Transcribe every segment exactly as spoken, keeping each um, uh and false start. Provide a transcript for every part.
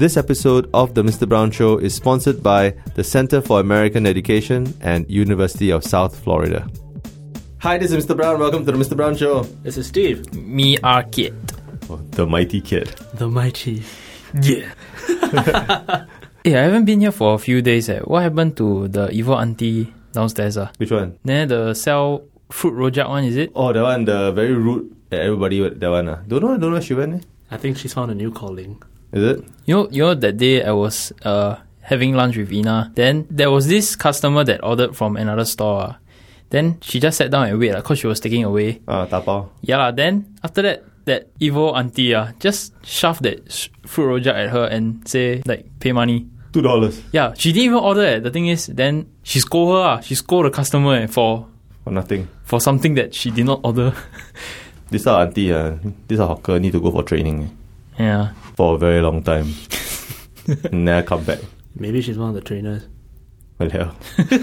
This episode of The Mister Brown Show is sponsored by the Center for American Education and University of South Florida. Hi, this is Mister Brown. Welcome to The Mister Brown Show. This is Steve. Me are kid. Oh, the mighty kid. The mighty. Yeah. Hey, I haven't been here for a few days. Eh. What happened to the evil auntie downstairs? Ah? Which one? There, the sell fruit rojak one, is it? Oh, that one, the very rude at everybody, that one. Uh. Don't know, don't know where she went. Eh? I think she's found a new calling. Is it? You know, you know that day I was uh having lunch with Ina. Then there was this customer that ordered from another store. Ah. Then she just sat down and wait because she was taking away. Ah, uh, tapao. Yeah, lah. Then after that, that evil auntie uh, just shoved that sh- fruit rojak at her and say, like, pay money. Two dollars. Yeah, she didn't even order it. The thing is, then she scold her. Uh, she scold the customer eh, for For nothing. for something that she did not order. This our auntie, uh, this our hawker need to go for training. Eh? Yeah. For a very long time. Never come back. Maybe she's one of the trainers. Well, hell.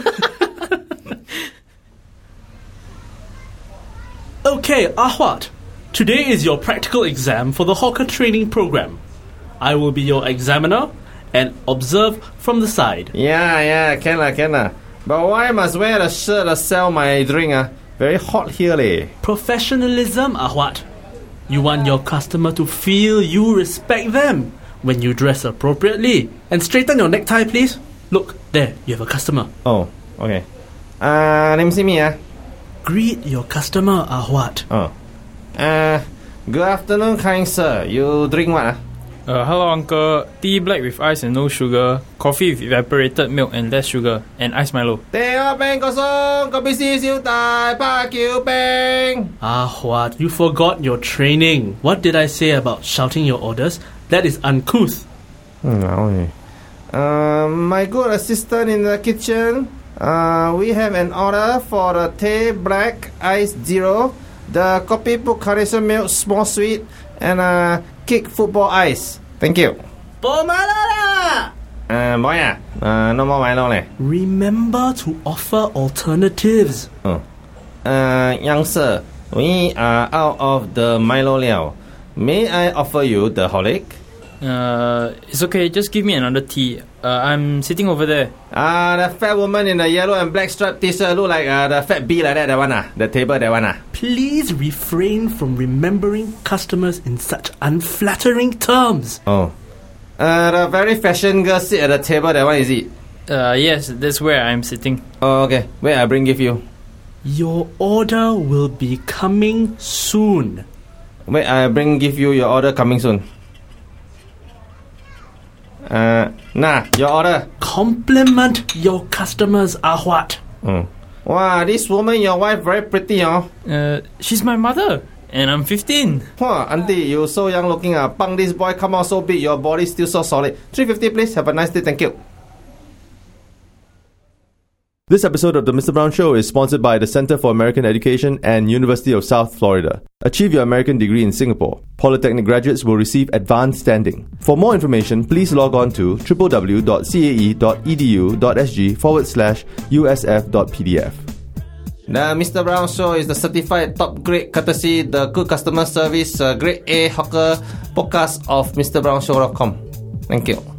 Okay, Ahwat. Today is your practical exam for the hawker training program. I will be your examiner and observe from the side. Yeah, yeah, can lah, can lah. But why must wear the shirt to sell my drink? Ah? Very hot here, leh. Professionalism, Ahwat. You want your customer to feel you respect them when you dress appropriately. And straighten your necktie, please. Look, there, you have a customer. Oh, okay. Uh, let me see me, ah. Greet your customer, Ahwat. Oh. Uh, good afternoon, kind sir. You drink what, ah? Uh, hello, uncle. Tea black with ice and no sugar. Coffee with evaporated milk and less sugar. And ice Milo. Teh beng kosong, kopi si siu tai, pa kiu beng. Ahwat, you forgot your training. What did I say about shouting your orders? That is uncouth. Mm, uh, my good assistant in the kitchen. Uh, we have an order for the teh black ice zero, the kopi put carnation milk small sweet, and uh, kick football ice. Thank you. Po Milo lah! Uh, boy, ah, uh, no more Milo leh. Remember to offer alternatives. Uh, uh, young sir, we are out of the Milo liao. May I offer you the Holic? Uh, it's okay. Just give me another tea. Uh, I'm sitting over there. Ah, uh, the fat woman in the yellow and black striped t-shirt look like uh, the fat bee like that, that one ah. The table, that one ah. Please refrain from remembering customers in such unflattering terms. Oh. Uh, the very fashion girl sit at the table, that one is it? Uh, yes, that's where I'm sitting. Oh, okay. Wait, I bring give you. Your order will be coming soon. Wait, I bring give you your order coming soon. Uh, nah, your order. Compliment your customers, Ahwat. Mm. Wow, this woman, your wife, very pretty, oh. Uh, she's my mother. And I'm fifteen. Wow, auntie, you so young looking. Uh, pang this boy come out so big, your body still so solid. three fifty please, have a nice day, thank you. This episode of The Mister Brown Show is sponsored by the Center for American Education and University of South Florida. Achieve your American degree in Singapore. Polytechnic graduates will receive advanced standing. For more information, please log on to www.cae.edu.sg forward slash usf.pdf. The Mister Brown Show is the certified top grade courtesy, the good customer service, uh, grade A hawker podcast of Mister Brown Show dot com. Thank you.